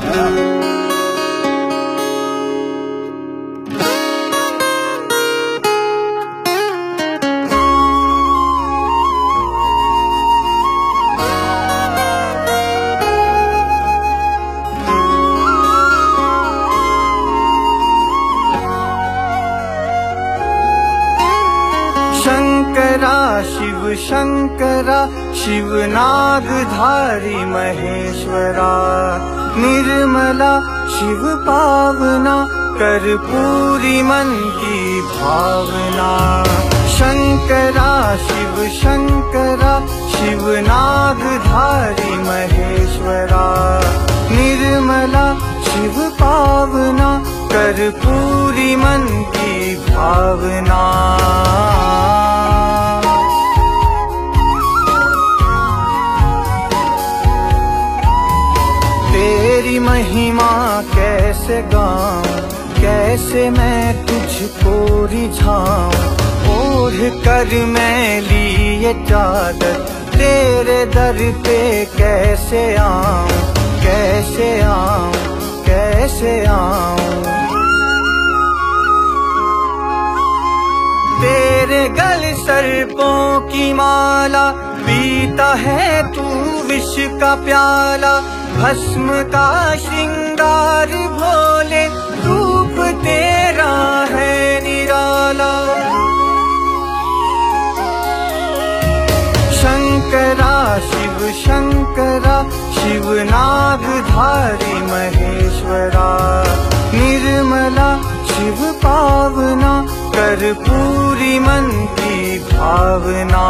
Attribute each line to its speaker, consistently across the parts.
Speaker 1: शंकरा शिव शंकरा शिव नागधारी महेश्वरा, निर्मला शिव पावना कर्पूरी मन की भावना। शंकरा शिव शंकरा शिव नागधारी महेश्वरा, निर्मला शिव पावना कर्पूरी मन की भावना। तेरी महिमा कैसे गाऊं, कैसे मैं तुझको रिझाऊं। ओढ़ कर मैं लिए चादर तेरे दर पे कैसे आऊं, कैसे आऊं, कैसे आऊं। तेरे गल सर्पों की माला, पीता है तू विष का प्याला। भस्म का श्रृंगार भोले, रूप तेरा है निराला। शंकरा शिव शंकरा शिव नागधारी महेश्वरा, निर्मला शिव पावना कर्पूरी मन की भावना।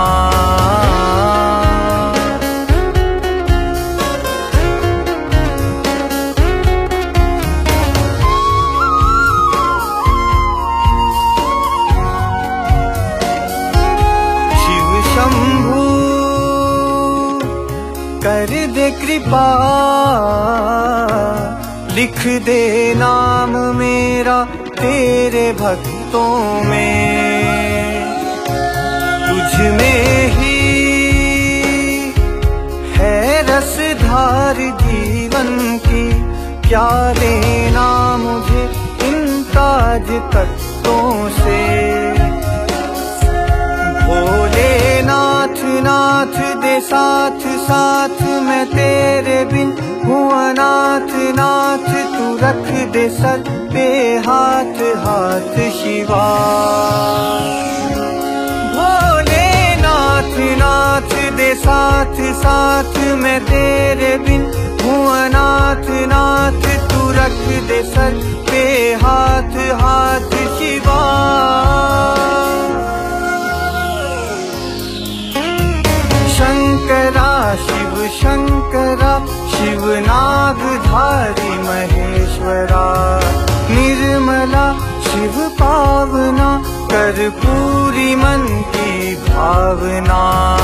Speaker 1: कर दे कृपा, लिख दे नाम मेरा तेरे भक्तों में। तुझ में ही है रसधार जीवन की, क्या लेना मुझे इन ताज तख्तों से। भोलेनाथ नाथ दे साथ साथ, मैं तेरे बिन हूँ अनाथ नाथ। तू रख दे सर पे हाथ हाथ शिवा। भोलेनाथ नाथ दे साथ साथ, मैं तेरे बिन हूँ अनाथ नाथ। तू रख दे सर पे हाथ हाथ शिवा। शंकरा शिव शंकरा शिव नागधारी महेश्वरा, निर्मला शिव पावना कर्पूरी मन की भावना।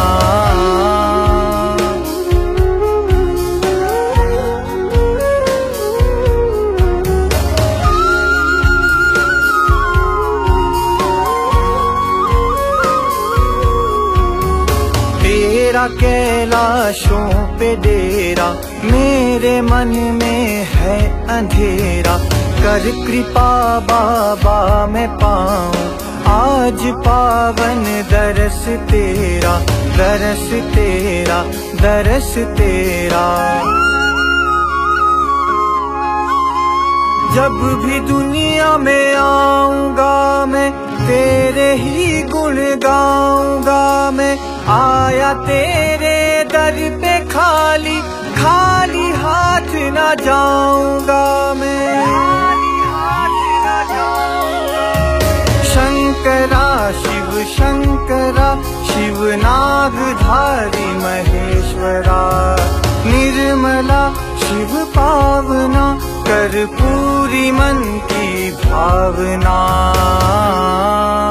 Speaker 1: तेरा कैलाशों पे डेरा, मेरे मन में है अंधेरा। कर कृपा बाबा मैं पाऊं आज पावन दरस तेरा, दरस तेरा, दरस तेरा। जब भी दुनिया में आऊंगा मैं, तेरे ही गुण गाऊंगा मैं। आया तेरे दर पे खाली, खाली हाथ न जाऊंगा मैं। शंकरा शिव शंकरा शिव नागधारी महेश्वरा, निर्मला शिव पावना कर्पूरी मन की भावना।